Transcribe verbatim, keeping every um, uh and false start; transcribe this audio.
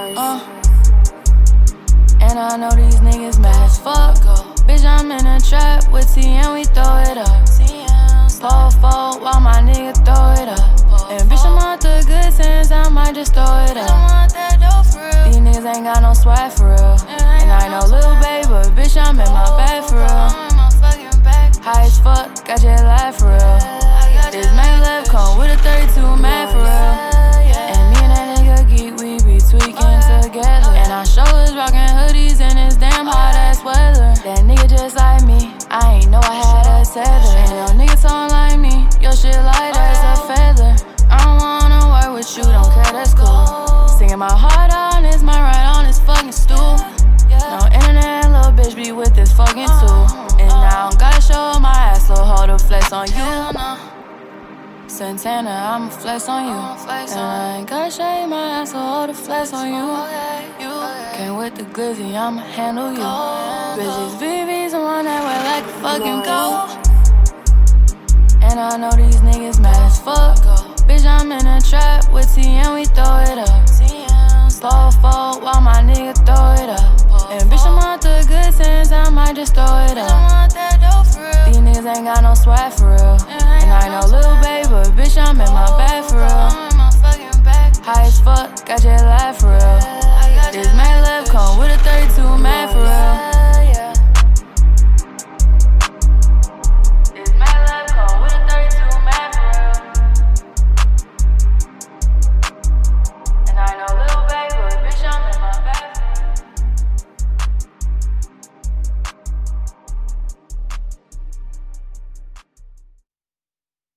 Uh, and I know these niggas mad as fuck. Bitch, I'm in a trap with T and we throw it up. Fall, fall, while my nigga throw it up. And bitch, I'm out the good sense, I might just throw it up. These niggas ain't got no swag for real. And I know little baby, but bitch, I'm in my bag for real. High as fuck, got your life for real. This man left come with a thirty-two man for real. And me and that nigga geek, we be tweaking together. And our shoulders rockin' hoodies in this damn hot ass weather. That nigga just like me, I ain't know I had a tether. And your nigga talking like me, your shit light as a feather. I don't wanna work with you, don't care, that's cool. Singing my heart out, it's my right on this fucking stool. No internet, little bitch be with this fucking tool. And I don't gotta show my ass, little hoe to flex on you. Santana, I'ma flex on you. And I ain't gotta show my ass, little hoe to flex on you. Came with the glizzy, I'ma handle you. Bitches, V V's the one that wear like a fucking coat. And I know these niggas mad as fuck. Bitch, I'm in a trap with T and we throw it up. Fall, fall, while my nigga throw it up. And bitch, I'm out the good sense, I might just throw it up. These niggas ain't got no swag for real. And I know little baby, but bitch, I'm in my bag for real. High as fuck, got your life for real. This man left come with a thirty-two man.